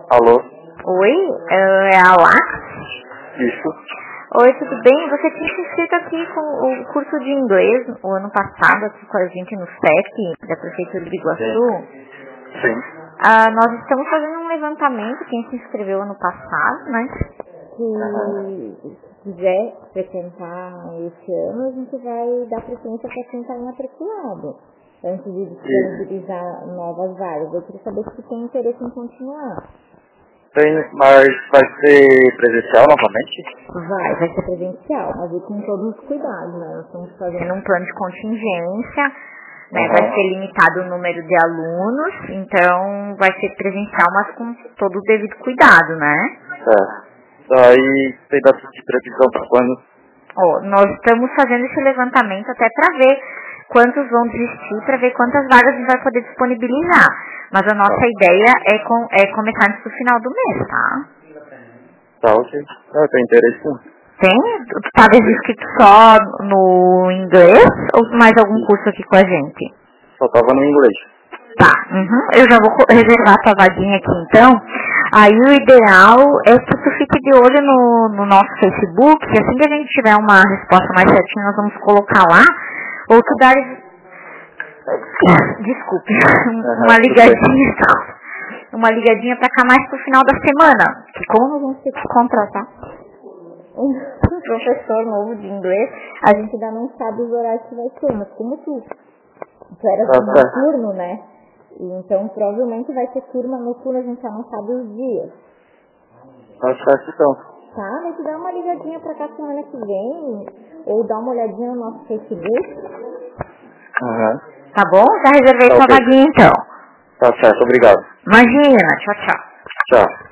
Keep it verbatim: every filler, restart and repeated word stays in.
Alô? Oi, é a Lax? Isso. Oi, tudo bem? Você tinha se inscrito aqui com o curso de inglês o ano passado, aqui com a gente no S E C, da Prefeitura de Iguaçu. Sim. Ah, nós estamos fazendo um levantamento, quem se inscreveu ano passado, né? Que uhum. se quiser frequentar esse ano, a gente vai dar preferência para quem está matriculado, antes de disponibilizar novas vagas. Eu queria saber se tem interesse em continuar. Tem, mas vai ser presencial novamente? Vai, vai ser presencial, mas e com todos os cuidados, né? Nós estamos fazendo um plano de contingência, né? Uhum. Vai ser limitado o número de alunos, então vai ser presencial, mas com todo o devido cuidado, né? É. Daí tem data de previsão para quando? Ó, nós estamos fazendo esse levantamento até para ver quantos vão desistir, para ver quantas vagas a gente vai poder disponibilizar. Mas a nossa Tá. ideia é, com, é começar antes do final do mês, tá? Tá, ok. Ah, tem interesse sim. Tem? Tu estava inscrito só no inglês ou mais algum curso aqui com a gente? Só tava no inglês. Tá, uhum. Eu já vou reservar tua vaguinha aqui então. Aí o ideal é que tu fique de olho no, no nosso Facebook, que assim que a gente tiver uma resposta mais certinha, nós vamos colocar lá. Ou tu dar... Desculpe, uma ligadinha, uma ligadinha pra cá mais pro final da semana. Que como nós vamos ter que contratar um professor novo de inglês, a gente ainda não sabe os horários que vai ter, mas como tu, tu era Tá, tá. noturno, né? Então provavelmente vai ter turma noturna, a gente já não sabe os dias. Tá certo então. Tá, mas tu dá uma ligadinha pra cá semana que vem, ou dá uma olhadinha no nosso Facebook. Uhum. Tá bom? Já reservei Tá, sua ok. vaguinha então. Tá certo, obrigado. Imagina, tchau, tchau. Tchau.